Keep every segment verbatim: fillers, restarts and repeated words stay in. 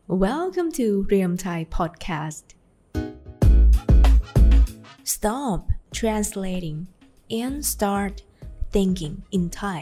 Welcome to Real Thai Podcast. Stop translating and start thinking in Thai.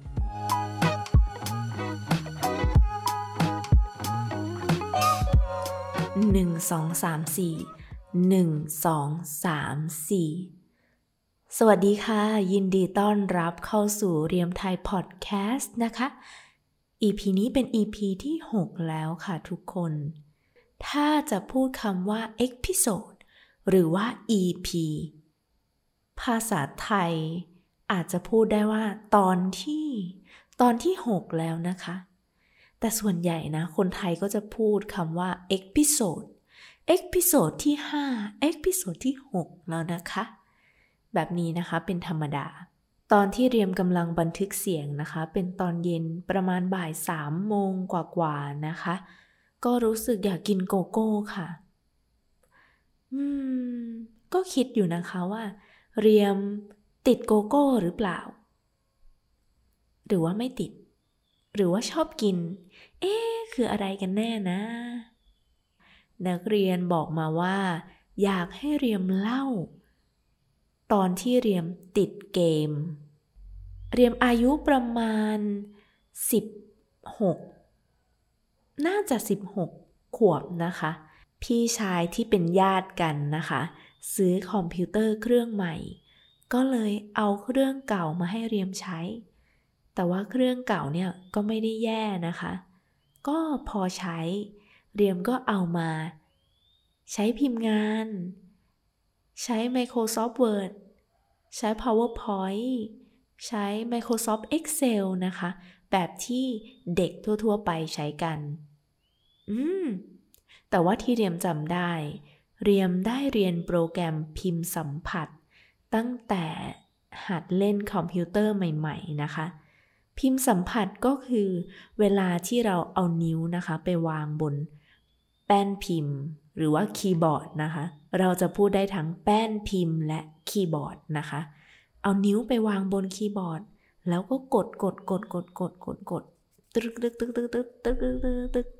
หนึ่ง สอง สาม สี่ หนึ่ง สอง สาม สี่ สวัสดีค่ะยินดีต้อนรับเข้าสู่เรียมไทยพอดแคสต์นะคะ อี พี นี้เป็น อี พี ที่หกแล้วค่ะทุกคนถ้าจะพูดคำว่า episode หรือว่า อี พี ภาษาไทยอาจจะพูดได้ว่าตอนที่ตอนที่หกแล้วนะคะแต่ส่วนใหญ่นะคนไทยก็จะพูดคำว่า episode episode ที่ห้า episode ที่หกแล้วนะคะแบบนี้นะคะเป็นธรรมดาตอนที่เรียมกำลังบันทึกเสียงนะคะเป็นตอนเย็นประมาณบ่ายสามโมงกว่าๆนะคะก็รู้สึกอยากกินโกโก้ค่ะอืมก็คิดอยู่นะคะว่าเรียมติดโกโก้หรือเปล่าหรือว่าไม่ติดหรือว่าชอบกินเอ๊ะคืออะไรกันแน่นะนักเรียนบอกมาว่าอยากให้เรียมเล่าตอนที่เรียมติดเกมเรียมอายุประมาณสิบหกน่าจะสิบหกขวบนะคะพี่ชายที่เป็นญาติกันนะคะซื้อคอมพิวเตอร์เครื่องใหม่ก็เลยเอาเครื่องเก่ามาให้เรียมใช้แต่ว่าเครื่องเก่าเนี่ยก็ไม่ได้แย่นะคะก็พอใช้เรียมก็เอามาใช้พิมพ์งานใช้ Microsoft Word ใช้ PowerPoint ใช้ Microsoft Excel นะคะแบบที่เด็กทั่วๆไปใช้กันอืมแต่ว่าที่เรียมจำได้เรียมได้เรียนโปรแกรมพิมพ์สัมผัสตั้งแต่หัดเล่นคอมพิวเตอร์ใหม่ๆนะคะพิมพ์สัมผัสก็คือเวลาที่เราเอานิ้วนะคะไปวางบนแป้นพิมพ์หรือว่าคีย์บอร์ดนะคะเราจะพูดได้ทั้งแป้นพิมพ์และคีย์บอร์ดนะคะเอานิ้วไปวางบนคีย์บอร์ดแล้วก็กดกดกดกดกดกดกดตึกตึกตึกตึกตึกตึกตึกตึกตึก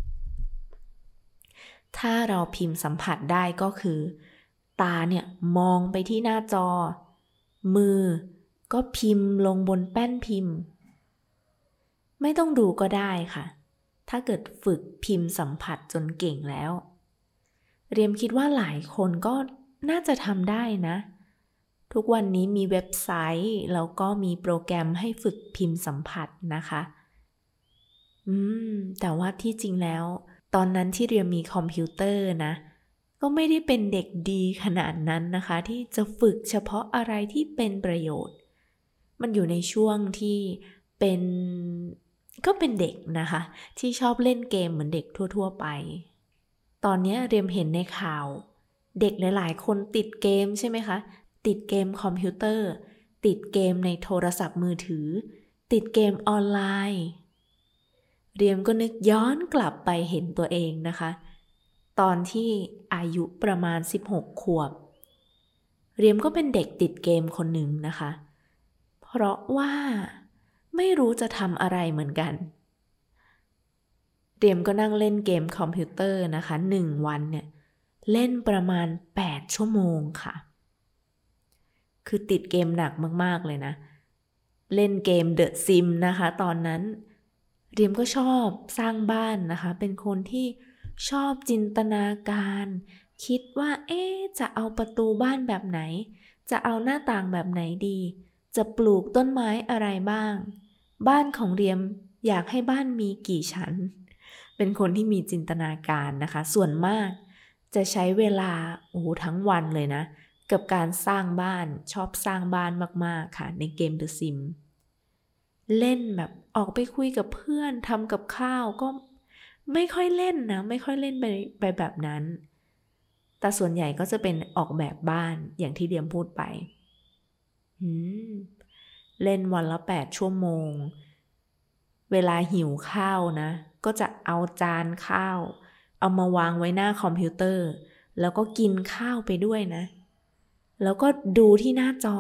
ถ้าเราพิมพ์สัมผัสได้ก็คือตาเนี่ยมองไปที่หน้าจอมือก็พิมพ์ลงบนแป้นพิมพ์ไม่ต้องดูก็ได้ค่ะถ้าเกิดฝึกพิมพ์สัมผัสจนเก่งแล้วเรียมคิดว่าหลายคนก็น่าจะทำได้นะทุกวันนี้มีเว็บไซต์แล้วก็มีโปรแกรมให้ฝึกพิมพ์สัมผัสนะคะอืมแต่ว่าที่จริงแล้วตอนนั้นที่เรียมมีคอมพิวเตอร์นะก็ไม่ได้เป็นเด็กดีขนาดนั้นนะคะที่จะฝึกเฉพาะอะไรที่เป็นประโยชน์มันอยู่ในช่วงที่เป็นก็เป็นเด็กนะคะที่ชอบเล่นเกมเหมือนเด็กทั่วๆไปตอนนี้เรียมเห็นในข่าวเด็กหลายๆคนติดเกมใช่ไหมคะติดเกมคอมพิวเตอร์ติดเกมในโทรศัพท์มือถือติดเกมออนไลน์เรียมก็นึกย้อนกลับไปเห็นตัวเองนะคะตอนที่อายุประมาณสิบหกขวบเรียมก็เป็นเด็กติดเกมคนหนึ่งนะคะเพราะว่าไม่รู้จะทำอะไรเหมือนกันเรียมก็นั่งเล่นเกมคอมพิวเตอร์นะคะหนึ่งวันเนี่ยเล่นประมาณแปดชั่วโมงค่ะคือติดเกมหนักมากๆเลยนะเล่นเกม The Sims นะคะตอนนั้นเรียมก็ชอบสร้างบ้านนะคะเป็นคนที่ชอบจินตนาการคิดว่าเอ๊ะจะเอาประตูบ้านแบบไหนจะเอาหน้าต่างแบบไหนดีจะปลูกต้นไม้อะไรบ้างบ้านของเรียมอยากให้บ้านมีกี่ชั้นเป็นคนที่มีจินตนาการนะคะส่วนมากจะใช้เวลาโอ้โหทั้งวันเลยนะกับการสร้างบ้านชอบสร้างบ้านมากๆค่ะในเกม The Sims เล่นแบบออกไปคุยกับเพื่อนทำกับข้าวก็ไม่ค่อยเล่นนะไม่ค่อยเล่นไปไปแบบนั้นแต่ส่วนใหญ่ก็จะเป็นออกแบบบ้านอย่างที่เดียมพูดไปอืมเล่นวันละแปดชั่วโมงเวลาหิวข้าวนะก็จะเอาจานข้าวเอามาวางไว้หน้าคอมพิวเตอร์แล้วก็กินข้าวไปด้วยนะแล้วก็ดูที่หน้าจอ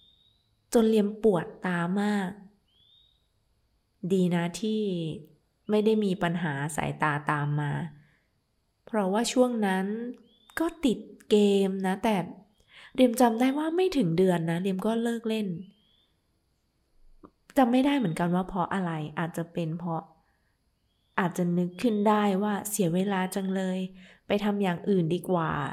จนเรียมปวดตามากดีนะที่ไม่ได้มีปัญหาสายตาตามมาเพราะว่าช่วงนั้นก็ติดเกมนะแต่เรียมจำได้ว่าไม่ถึงเดือนนะเรียมก็เลิกเล่นจำไม่ได้เหมือนกันว่าเพราะอะไรอาจจะเป็นเพราะอาจจะนึกขึ้นได้ว่าเสียเวลาจังเลยไปทำอย่างอื่นดีกว่า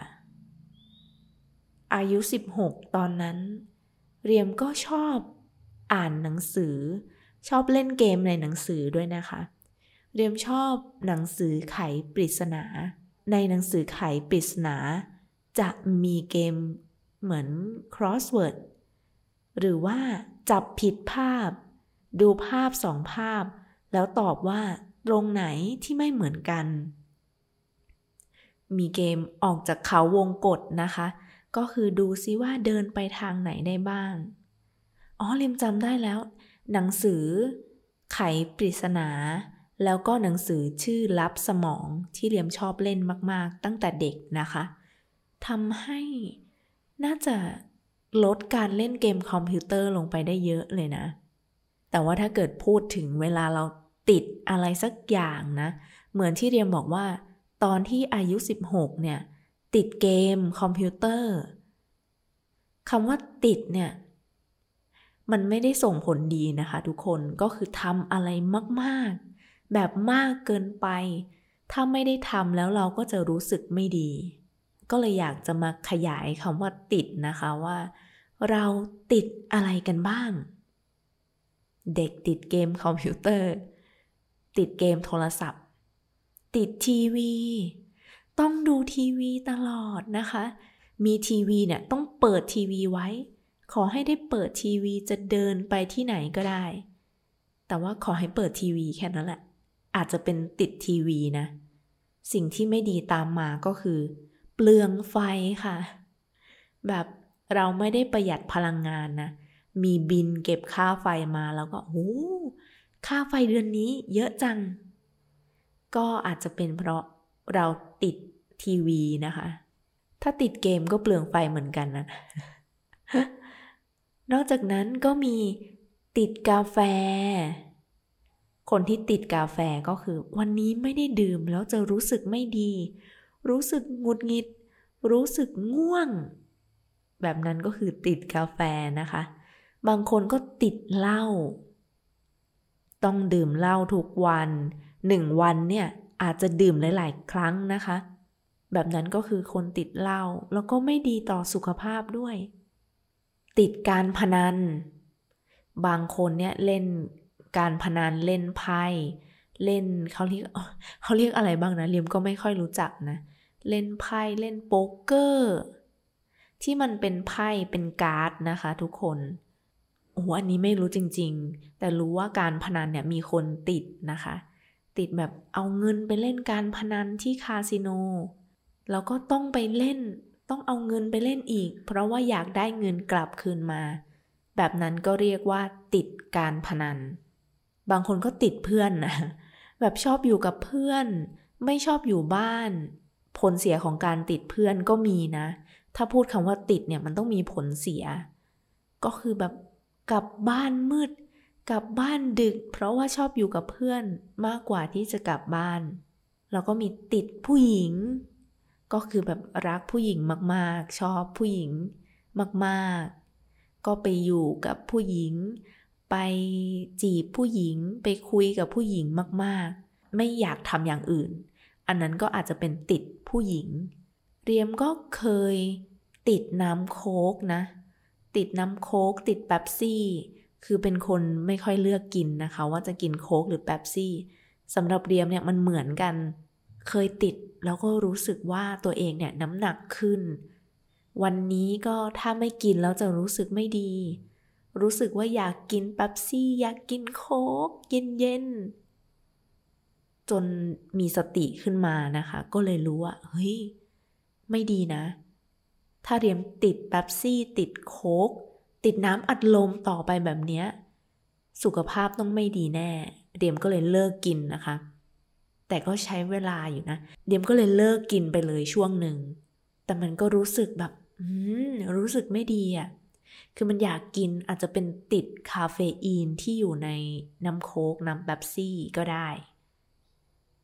อายุสิบหกตอนนั้นเรียมก็ชอบอ่านหนังสือชอบเล่นเกมในหนังสือด้วยนะคะเรียมชอบหนังสือไขปริศนาในหนังสือไขปริศนาจะมีเกมเหมือน crossword หรือว่าจับผิดภาพดูภาพสองภาพแล้วตอบว่าตรงไหนที่ไม่เหมือนกันมีเกมออกจากเขาวงกตนะคะก็คือดูซิว่าเดินไปทางไหนได้บ้างอ๋อเรียมจำได้แล้วหนังสือไขปริศนาแล้วก็หนังสือชื่อลับสมองที่เรียมชอบเล่นมากๆตั้งแต่เด็กนะคะทำให้น่าจะลดการเล่นเกมคอมพิวเตอร์ลงไปได้เยอะเลยนะแต่ว่าถ้าเกิดพูดถึงเวลาเราติดอะไรสักอย่างนะเหมือนที่เรียมบอกว่าตอนที่อายุสิบหกเนี่ยติดเกมคอมพิวเตอร์คำว่าติดเนี่ยมันไม่ได้ส่งผลดีนะคะทุกคนก็คือทำอะไรมากๆแบบมากเกินไปถ้าไม่ได้ทำแล้วเราก็จะรู้สึกไม่ดีก็เลยอยากจะมาขยายคำว่าติดนะคะว่าเราติดอะไรกันบ้างเด็กติดเกมคอมพิวเตอร์ติดเกมโทรศัพท์ติดทีวีต้องดูทีวีตลอดนะคะมีทีวีเนี่ยต้องเปิดทีวีไว้ขอให้ได้เปิดทีวีจะเดินไปที่ไหนก็ได้แต่ว่าขอให้เปิดทีวีแค่นั้นแหละอาจจะเป็นติดทีวีนะสิ่งที่ไม่ดีตามมาก็คือเปลืองไฟค่ะแบบเราไม่ได้ประหยัดพลังงานนะมีบินเก็บค่าไฟมาแล้วก็โอ้ค่าไฟเดือนนี้เยอะจังก็อาจจะเป็นเพราะเราติดทีวีนะคะถ้าติดเกมก็เปลืองไฟเหมือนกันนะ นอกจากนั้นก็มีติดกาแฟคนที่ติดกาแฟก็คือวันนี้ไม่ได้ดื่มแล้วจะรู้สึกไม่ดีรู้สึกหงุดหงิดรู้สึกง่วงแบบนั้นก็คือติดกาแฟนะคะบางคนก็ติดเหล้าต้องดื่มเหล้าทุกวันหนึ่งวันเนี่ยอาจจะดื่มหลายๆครั้งนะคะแบบนั้นก็คือคนติดเหล้าแล้วก็ไม่ดีต่อสุขภาพด้วยติดการพนันบางคนเนี่ยเล่นการพนันเล่นไพ่เล่นเขาเรียกเขาเรียกอะไรบ้างนะเลียมก็ไม่ค่อยรู้จักนะเล่นไพ่เล่นโป๊กเกอร์ที่มันเป็นไพ่เป็นการ์ดนะคะทุกคนโอ้อันนี้ไม่รู้จริงๆแต่รู้ว่าการพนันเนี่ยมีคนติดนะคะติดแบบเอาเงินไปเล่นการพนันที่คาสิโนแล้วก็ต้องไปเล่นต้องเอาเงินไปเล่นอีกเพราะว่าอยากได้เงินกลับคืนมาแบบนั้นก็เรียกว่าติดการพนันบางคนก็ติดเพื่อนนะแบบชอบอยู่กับเพื่อนไม่ชอบอยู่บ้านผลเสียของการติดเพื่อนก็มีนะถ้าพูดคำว่าติดเนี่ยมันต้องมีผลเสียก็คือแบบกลับบ้านมืดกลับบ้านดึกเพราะว่าชอบอยู่กับเพื่อนมากกว่าที่จะกลับบ้านแล้วก็มีติดผู้หญิงก็คือแบบรักผู้หญิงมากๆชอบผู้หญิงมากๆก็ไปอยู่กับผู้หญิงไปจีบผู้หญิงไปคุยกับผู้หญิงมากๆไม่อยากทำอย่างอื่นอันนั้นก็อาจจะเป็นติดผู้หญิงเรียมก็เคยติดน้ำโค้กนะติดน้ำโค้กติดเป๊ปซี่คือเป็นคนไม่ค่อยเลือกกินนะคะว่าจะกินโค้กหรือเป๊ปซี่สำหรับเรียมเนี่ยมันเหมือนกันเคยติดแล้วก็รู้สึกว่าตัวเองเนี่ยน้ำหนักขึ้นวันนี้ก็ถ้าไม่กินแล้วจะรู้สึกไม่ดีรู้สึกว่าอยากกินเป๊ปซี่อยากกินโค้กเย็นๆจนมีสติขึ้นมานะคะก็เลยรู้ว่าเฮ้ยไม่ดีนะถ้าเรียมติดเป๊ปซี่ติดโค้กติดน้ำอัดลมต่อไปแบบเนี้ยสุขภาพต้องไม่ดีแน่เรียมก็เลยเลิกกินนะคะแต่ก็ใช้เวลาอยู่นะเรียมก็เลยเลิกกินไปเลยช่วงหนึ่งแต่มันก็รู้สึกแบบอืมรู้สึกไม่ดีอ่ะคือมันอยากกินอาจจะเป็นติดคาเฟอีนที่อยู่ในน้ำโค้กน้ำเป๊ปซี่ก็ได้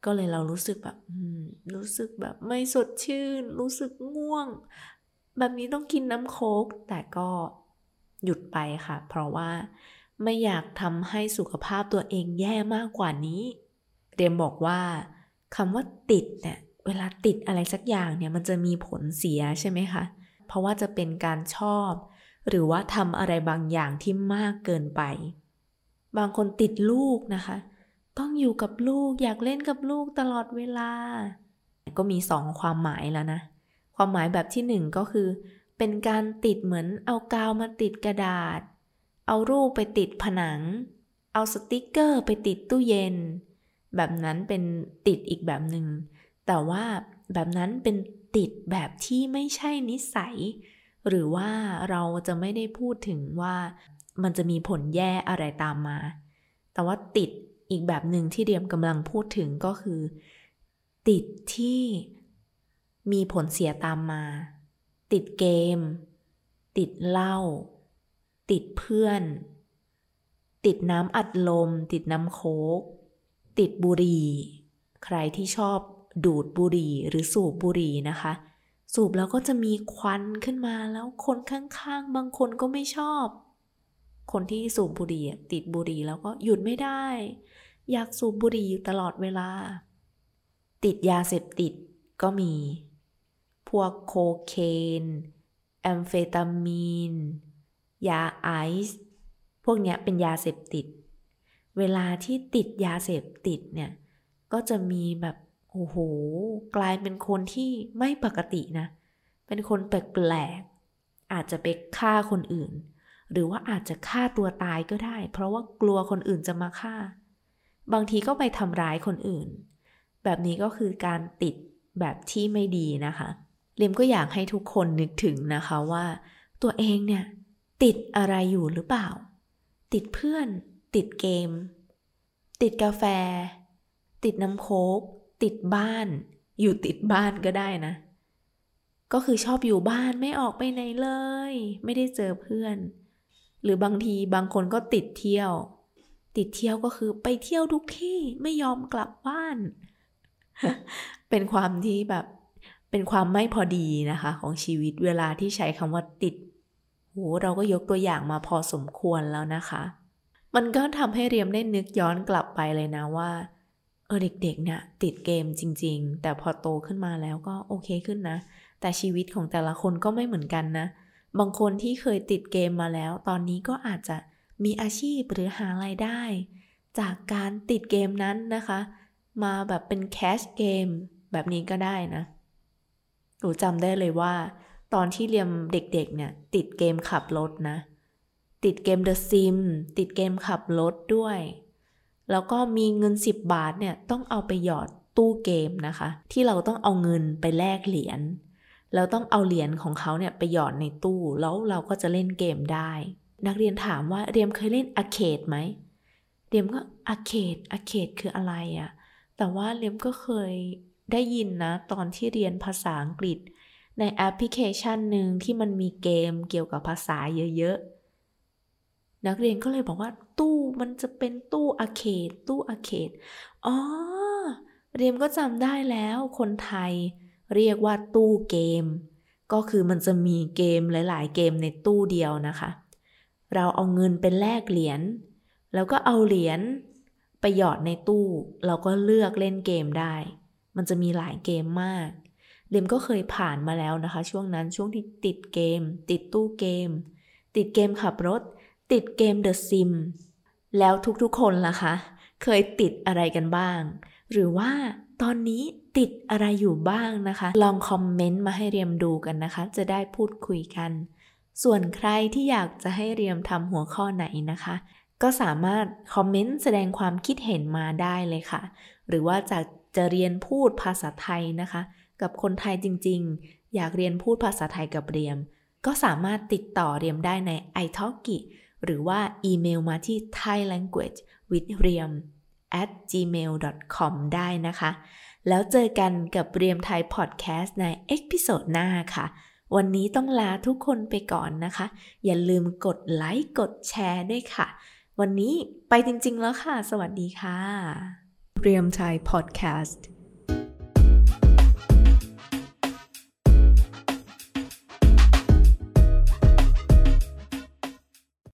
ก็เลยเรารู้สึกแบบรู้สึกแบบไม่สดชื่นรู้สึกง่วงแบบนี้ต้องกินน้ำโค้กแต่ก็หยุดไปค่ะเพราะว่าไม่อยากทำให้สุขภาพตัวเองแย่มากกว่านี้เรียมบอกว่าคำว่าติดเนี่ยเวลาติดอะไรสักอย่างเนี่ยมันจะมีผลเสียใช่ไหมคะเพราะว่าจะเป็นการชอบหรือว่าทำอะไรบางอย่างที่มากเกินไปบางคนติดลูกนะคะต้องอยู่กับลูกอยากเล่นกับลูกตลอดเวลาก็มีสองความหมายแล้วนะความหมายแบบที่หนึ่งก็คือเป็นการติดเหมือนเอากาวมาติดกระดาษเอารูปไปติดผนังเอาสติกเกอร์ไปติดตู้เย็นแบบนั้นเป็นติดอีกแบบหนึ่งแต่ว่าแบบนั้นเป็นติดแบบที่ไม่ใช่นิสัยหรือว่าเราจะไม่ได้พูดถึงว่ามันจะมีผลแย่อะไรตามมาแต่ว่าติดอีกแบบหนึ่งที่เรียมกำลังพูดถึงก็คือติดที่มีผลเสียตามมาติดเกมติดเหล้าติดเพื่อนติดน้ำอัดลมติดน้ำโค้กติดบุหรี่ใครที่ชอบดูดบุหรี่หรือสูบบุหรี่นะคะสูบแล้วก็จะมีควันขึ้นมาแล้วคนข้างๆบางคนก็ไม่ชอบคนที่สูบบุหรี่ติดบุหรี่แล้วก็หยุดไม่ได้อยากสูบบุหรี่อยู่ตลอดเวลาติดยาเสพติดก็มีพวกโคเคนแอมเฟตามีนยาไอซ์พวกเนี้ยเป็นยาเสพติดเวลาที่ติดยาเสพติดเนี่ยก็จะมีแบบโอ้โหกลายเป็นคนที่ไม่ปกตินะเป็นคนแปลกๆอาจจะไปฆ่าคนอื่นหรือว่าอาจจะฆ่าตัวตายก็ได้เพราะว่ากลัวคนอื่นจะมาฆ่าบางทีก็ไปทำร้ายคนอื่นแบบนี้ก็คือการติดแบบที่ไม่ดีนะคะเรียมก็อยากให้ทุกคนนึกถึงนะคะว่าตัวเองเนี่ยติดอะไรอยู่หรือเปล่าติดเพื่อนติดเกมติดกาแฟติดน้ำโค้กติดบ้านอยู่ติดบ้านก็ได้นะก็คือชอบอยู่บ้านไม่ออกไปไหนเลยไม่ได้เจอเพื่อนหรือบางทีบางคนก็ติดเที่ยวติดเที่ยวก็คือไปเที่ยวทุกที่ไม่ยอมกลับบ้าน เป็นความที่แบบเป็นความไม่พอดีนะคะของชีวิตเวลาที่ใช้คำว่าติดโหเราก็ยกตัวอย่างมาพอสมควรแล้วนะคะมันก็ทำให้เรียมได้นึกย้อนกลับไปเลยนะว่าเออเด็กๆเนี่ยติดเกมจริงๆแต่พอโตขึ้นมาแล้วก็โอเคขึ้นนะแต่ชีวิตของแต่ละคนก็ไม่เหมือนกันนะบางคนที่เคยติดเกมมาแล้วตอนนี้ก็อาจจะมีอาชีพหรือหารายได้จากการติดเกมนั้นนะคะมาแบบเป็นแคชเกมแบบนี้ก็ได้นะหนูจำได้เลยว่าตอนที่เรียนเด็กๆเนี่ยติดเกมขับรถนะติดเกม The Sims ติดเกมขับรถด้วยแล้วก็มีเงินสิบบาทเนี่ยต้องเอาไปหยอดตู้เกมนะคะที่เราต้องเอาเงินไปแลกเหรียญแล้วต้องเอาเหรียญของเขาเนี่ยไปหยอดในตู้แล้วเราก็จะเล่นเกมได้นักเรียนถามว่าเรียมเคยเล่นอาร์เคดไหมเรียมก็อาร์เคดอาร์เคดคืออะไรอะแต่ว่าเรียมก็เคยได้ยินนะตอนที่เรียนภาษาอังกฤษในแอปพลิเคชันหนึ่งที่มันมีเกมเกี่ยวกับภาษาเยอะๆนักเรียนก็เลยบอกว่าตู้มันจะเป็นตู้อาร์เคดตู้อาร์เคดอ๋อเรียมก็จำได้แล้วคนไทยเรียกว่าตู้เกมก็คือมันจะมีเกมหลายๆเกมในตู้เดียวนะคะเราเอาเงินไปแลกเหรียญแล้วก็เอาเหรียญไปหยอดในตู้เราก็เลือกเล่นเกมได้มันจะมีหลายเกมมากเรียมก็เคยผ่านมาแล้วนะคะช่วงนั้นช่วงที่ติดเกมติดตู้เกมติดเกมขับรถติดเกม The Sims แล้วทุกๆคนล่ะคะเคยติดอะไรกันบ้างหรือว่าตอนนี้ติดอะไรอยู่บ้างนะคะลองคอมเมนต์มาให้เรียมดูกันนะคะจะได้พูดคุยกันส่วนใครที่อยากจะให้เรียมทำหัวข้อไหนนะคะก็สามารถคอมเมนต์แสดงความคิดเห็นมาได้เลยค่ะหรือว่าจะจะเรียนพูดภาษาไทยนะคะกับคนไทยจริงๆอยากเรียนพูดภาษาไทยกับเรียมก็สามารถติดต่อเรียมได้ใน ไอ ทอล์กี้ หรือว่าอีเมลมาที่ ไทยแลงกุเอจ วิธ เรียม แอท จีเมล ดอท คอม ได้นะคะแล้วเจอกันกับเรียมไทยพอดแคสต์ในเอพิโซดหน้าค่ะวันนี้ต้องลาทุกคนไปก่อนนะคะอย่าลืมกดไลค์กดแชร์ด้วยค่ะวันนี้ไปจริงๆแล้วค่ะสวัสดีค่ะเรียมชัยพอดแคสต์